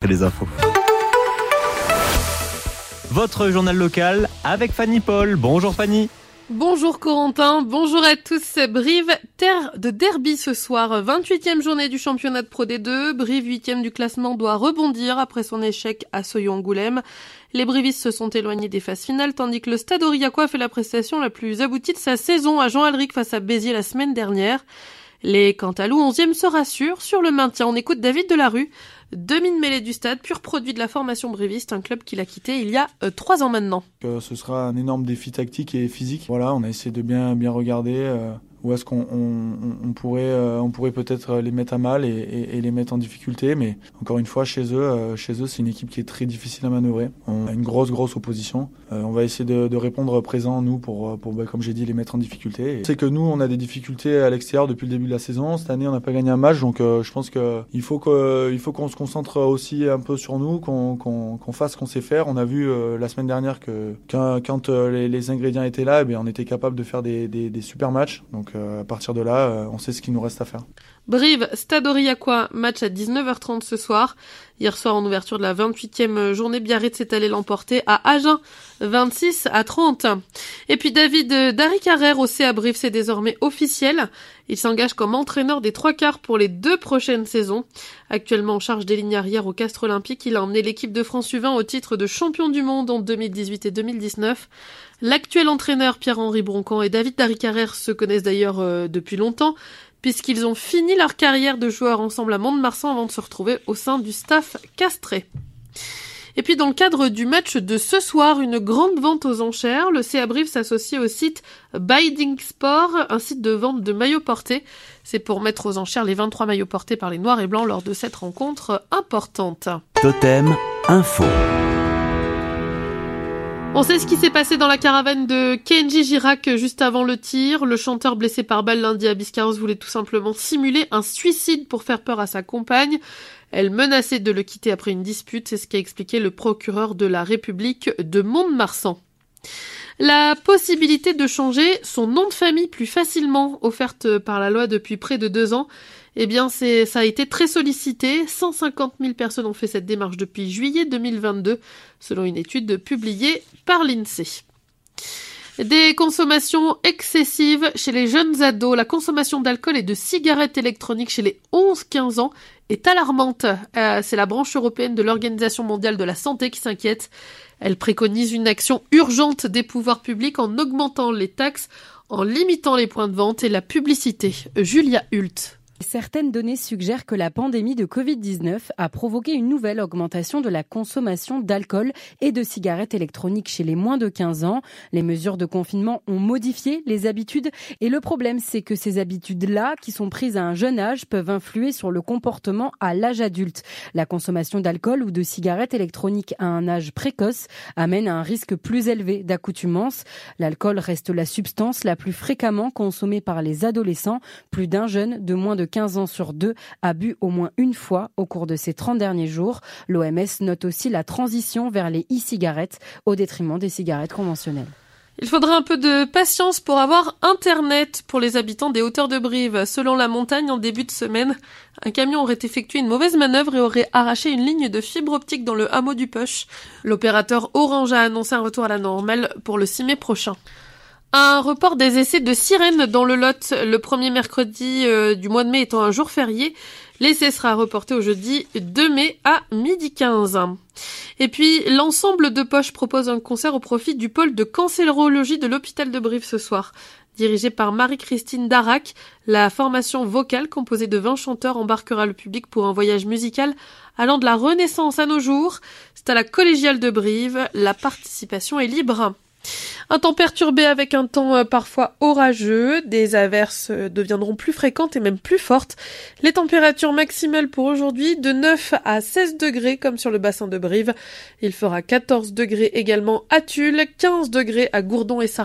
les infos. Votre journal local avec Fanny Paul. Bonjour Fanny. Bonjour Corentin, bonjour à tous. Brive, terre de derby ce soir, 28e journée du championnat de Pro D2. Brive, 8e du classement, doit rebondir après son échec à Soyons-Angoulême. Les brivistes se sont éloignés des phases finales, tandis que le Stade Aurillacois a fait la prestation la plus aboutie de sa saison à Jean-Alric face à Béziers la semaine dernière. Les Cantalous, 11e, se rassurent sur le maintien. On écoute David Delarue, demi-mêlée du stade, pur produit de la formation briviste, un club qu'il a quitté il y a 3 ans maintenant. Ce sera un énorme défi tactique et physique. Voilà, on a essayé de bien regarder où est-ce qu'on pourrait peut-être les mettre à mal et les mettre en difficulté. Mais encore une fois, chez eux, c'est une équipe qui est très difficile à manœuvrer. On a une grosse opposition. On va essayer de répondre présent, nous, pour comme j'ai dit, les mettre en difficulté. C'est que nous, on a des difficultés à l'extérieur depuis le début de la saison. Cette année, on n'a pas gagné un match, donc je pense qu'il faut qu'on se concentre aussi un peu sur nous, qu'on fasse ce qu'on sait faire. On a vu la semaine dernière que quand les ingrédients étaient là, on était capable de faire des super matchs. Donc à partir de là, on sait ce qu'il nous reste à faire. Brive, Stade Aurillacois, match à 19h30 ce soir. Hier soir, en ouverture de la 28e journée, Biarritz s'est allé l'emporter à Agen, 26-30. Et puis David Darry-Carrère au CA Brive, c'est désormais officiel. Il s'engage comme entraîneur des 3/4 pour les 2 prochaines saisons. Actuellement en charge des lignes arrières au Castres Olympique, il a emmené l'équipe de France U20 au titre de champion du monde en 2018 et 2019. L'actuel entraîneur Pierre-Henri Broncan et David Darry-Carrère se connaissent d'ailleurs depuis longtemps, puisqu'ils ont fini leur carrière de joueurs ensemble à Mont-de-Marsan avant de se retrouver au sein du staff castré. Et puis dans le cadre du match de ce soir, une grande vente aux enchères. Le CA Brive s'associe au site Binding Sport, un site de vente de maillots portés. C'est pour mettre aux enchères les 23 maillots portés par les Noirs et Blancs lors de cette rencontre importante. Totem Info. On sait ce qui s'est passé dans la caravane de Kenji Girac juste avant le tir. Le chanteur blessé par balle lundi à Biscarrosse voulait tout simplement simuler un suicide pour faire peur à sa compagne. Elle menaçait de le quitter après une dispute, c'est ce qu'a expliqué le procureur de la République de Mont-de-Marsan. La possibilité de changer son nom de famille plus facilement, offerte par la loi depuis près de 2 ans, ça a été très sollicité. 150 000 personnes ont fait cette démarche depuis juillet 2022, selon une étude publiée par l'INSEE. Des consommations excessives chez les jeunes ados. La consommation d'alcool et de cigarettes électroniques chez les 11-15 ans est alarmante. C'est la branche européenne de l'Organisation mondiale de la santé qui s'inquiète. Elle préconise une action urgente des pouvoirs publics en augmentant les taxes, en limitant les points de vente et la publicité. Julia Hult. Certaines données suggèrent que la pandémie de Covid-19 a provoqué une nouvelle augmentation de la consommation d'alcool et de cigarettes électroniques chez les moins de 15 ans. Les mesures de confinement ont modifié les habitudes et le problème, c'est que ces habitudes-là, qui sont prises à un jeune âge, peuvent influer sur le comportement à l'âge adulte. La consommation d'alcool ou de cigarettes électroniques à un âge précoce amène à un risque plus élevé d'accoutumance. L'alcool reste la substance la plus fréquemment consommée par les adolescents. Plus d'un jeune de moins de 15 ans sur 2 a bu au moins une fois au cours de ces 30 derniers jours. L'OMS note aussi la transition vers les e-cigarettes au détriment des cigarettes conventionnelles. Il faudra un peu de patience pour avoir Internet pour les habitants des hauteurs de Brive. Selon La Montagne, en début de semaine, un camion aurait effectué une mauvaise manœuvre et aurait arraché une ligne de fibre optique dans le hameau du Peuch. L'opérateur Orange a annoncé un retour à la normale pour le 6 mai prochain. Un report des essais de sirènes dans le Lot, le premier mercredi du mois de mai étant un jour férié. L'essai sera reporté au jeudi 2 mai à 12h15. Et puis, l'ensemble de Poche propose un concert au profit du pôle de cancérologie de l'hôpital de Brive ce soir. Dirigée par Marie-Christine Darac, la formation vocale composée de 20 chanteurs embarquera le public pour un voyage musical allant de la Renaissance à nos jours. C'est à la collégiale de Brive. La participation est libre. Un temps perturbé avec un temps parfois orageux, des averses deviendront plus fréquentes et même plus fortes. Les températures maximales pour aujourd'hui de 9 à 16 degrés comme sur le bassin de Brive. Il fera 14 degrés également à Tulle, 15 degrés à Gourdon et Sarre.